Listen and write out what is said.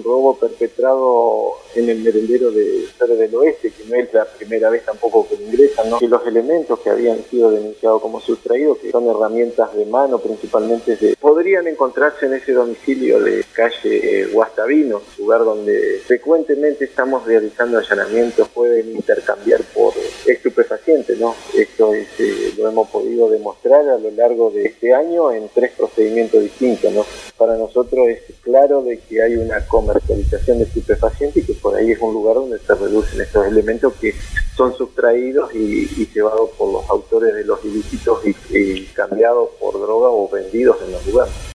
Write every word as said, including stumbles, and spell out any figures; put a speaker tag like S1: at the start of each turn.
S1: robo perpetrado en el merendero de Cerro del Oeste, que no es la primera vez tampoco que lo ingresan, ¿no? Que los elementos que habían sido denunciados como sustraídos, que son herramientas de mano principalmente, de, podrían encontrarse en ese domicilio de calle Guastavino, lugar donde frecuentemente estamos realizando allanamientos, pueden intercambiar por estupefacientes, ¿no? Esto es, eh, lo hemos podido demostrar a lo largo de este año en tres procedimientos distintos, ¿no? Para nosotros es claro de que hay una comercialización de estupefacientes y que por ahí es un lugar donde se reducen estos elementos que son sustraídos y, y llevados por los autores de los ilícitos y, y cambiados por droga o vendidos en los lugares.